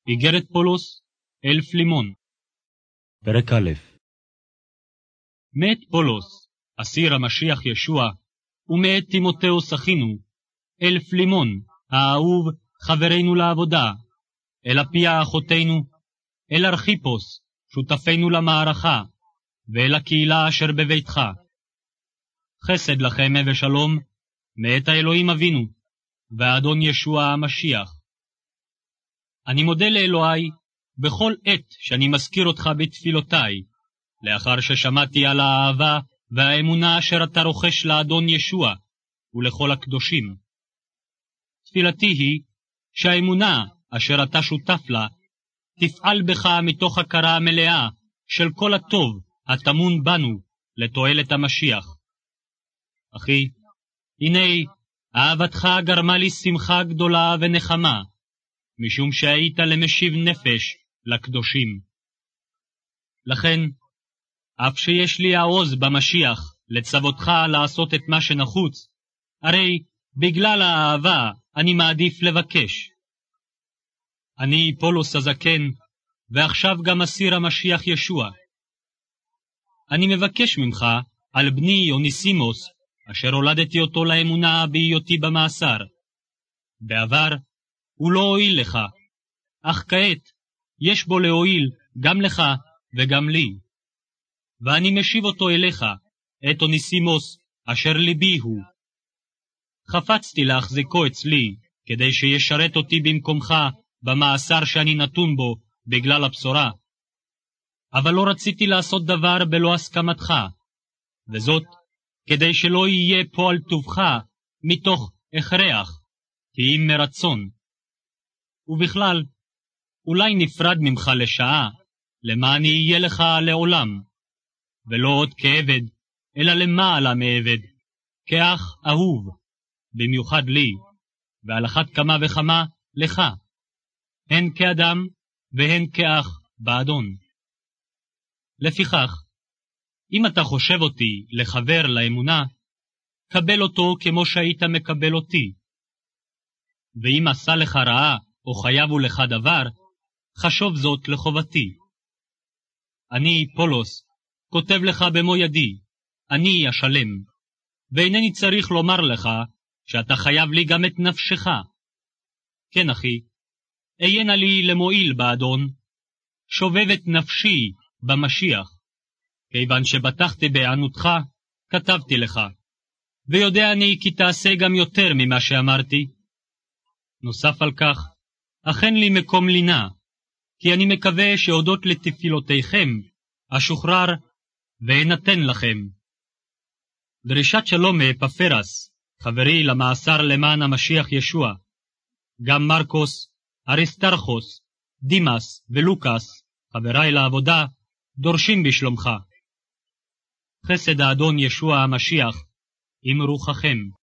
איגרת פולוס אל פלימון. פרק א'. מת פולוס, אסיר המשיח ישוע, ומת תימותאוס אחינו, אל פלימון, האהוב חברנו לעבודה, אל אפיה אחותנו, אל ארכיפוס, שותפנו למערכה, ואל הקהילה אשר בביתך. חסד לכם ושלום, מאת האלוהים אבינו, והאדון ישוע המשיח. אני מודה לאלוהי בכל עת שאני מזכיר אותך בתפילותיי, לאחר ששמעתי על האהבה והאמונה אשר אתה רוכש לאדון ישוע ולכל הקדושים. תפילתי היא שהאמונה אשר אתה שותף לה תפעל בך מתוך הכרה מלאה של כל הטוב הטמון בנו לתועלת המשיח. אחי, הנה אהבתך גרמה לי שמחה גדולה ונחמה, משום שהיית למשיב נפש לקדושים. לכן, אף שיש לי העוז במשיח לצוותך לעשות את מה שנחוץ, הרי בגלל האהבה אני מעדיף לבקש. אני פולוס הזקן, ועכשיו גם אסיר המשיח ישוע. אני מבקש ממך על בני אוניסימוס, אשר הולדתי אותו לאמונה בהיותי במאסר. בעבר הוא לא הועיל לך, אך כעת יש בו להועיל גם לך וגם לי. ואני משיב אותו אליך, את אוניסימוס אשר ליבי הוא. חפצתי להחזיקו אצלי, כדי שישרת אותי במקומך במאסר שאני נתון בו בגלל הבשורה. אבל לא רציתי לעשות דבר בלא הסכמתך, וזאת כדי שלא יהיה פועל טובך מתוך הכרח, כי אם מרצון. ובכלל, אולי נפרד ממך לשעה, למען יהיה לך לעולם, ולא עוד כעבד, אלא למעלה מעבד, כאח אהוב, במיוחד לי, ועל אחת כמה וכמה לך, הן כאדם והן כאח באדון. לפיכך, אם אתה חושב אותי לחבר לאמונה, קבל אותו כמו שהיית מקבל אותי. ואם עשה לך רעה או חייבו לך דבר, חשוב זאת לחובתי. אני, פולוס, כותב לך במו ידי, אני אשלם, ואינני צריך לומר לך שאתה חייב לי גם את נפשך. כן, אחי, איינה לי למועיל באדון, שובב את נפשי במשיח, כיוון שבטחתי בענותך, כתבתי לך, ויודע אני כי תעשה גם יותר ממה שאמרתי. נוסף על כך, אכן לי מקום לינה, כי אני מקווה שהודות לתפילותיכם, אשוחרר ואנתן לכם. דרישת שלום מאפפרס, חברי למאסר למען המשיח ישוע, גם מרקוס, אריסטרחוס, דימאס ולוקאס, חברי לעבודה, דורשים בשלומך. חסד האדון ישוע המשיח עם רוחכם.